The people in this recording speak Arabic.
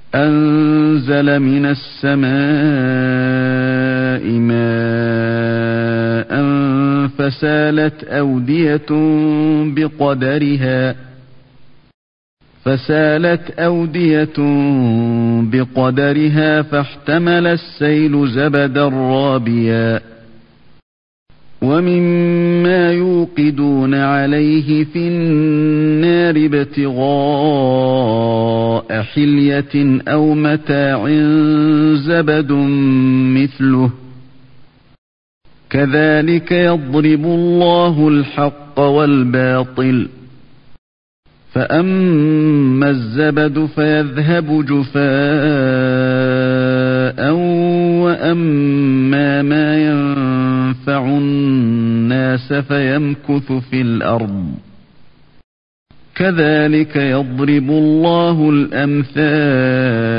أنزل من السماء ماء فسالت أودية بقدرها فاحتمل السيل زبدا رابيا ومما يوقدون عليه في النار ابتغاء حلية أو متاع زبد مثله كذلك يضرب الله الحق والباطل فأما الزبد فيذهب جفاء وأما ما ينفع الناس فيمكث في الأرض كذلك يضرب الله الأمثال